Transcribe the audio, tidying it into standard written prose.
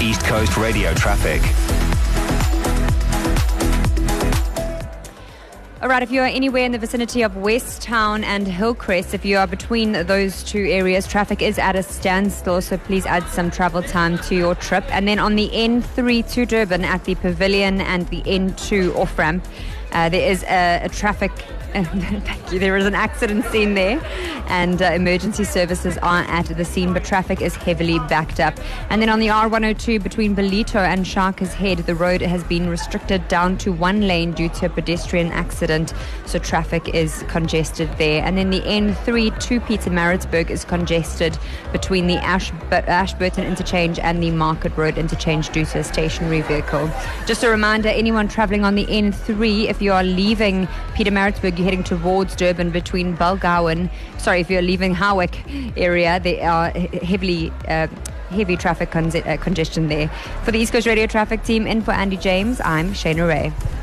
East Coast radio traffic. All right, if you are anywhere in the vicinity of West Town and Hillcrest, if you are between those two areas, traffic is at a standstill, so please add some travel time to your trip. And then on the N3 to Durban at the Pavilion and the N2 off-ramp, there is a traffic... Thank you. There is an accident scene there, and emergency services are at the scene, but traffic is heavily backed up. And then on the R102 between Belito and Sharkers Head, the road has been restricted down to one lane due to a pedestrian accident, so traffic is congested there. And then the N3 to Pietermaritzburg is congested between the Ashburton interchange and the Market Road interchange due to a stationary vehicle. Just a reminder, anyone travelling on the N3, if you are leaving Pietermaritzburg, you're heading towards Durban between if you're leaving Howick area, there are heavy traffic congestion there. For the East Coast Radio Traffic Team, in for Andy James, I'm Shana Ray.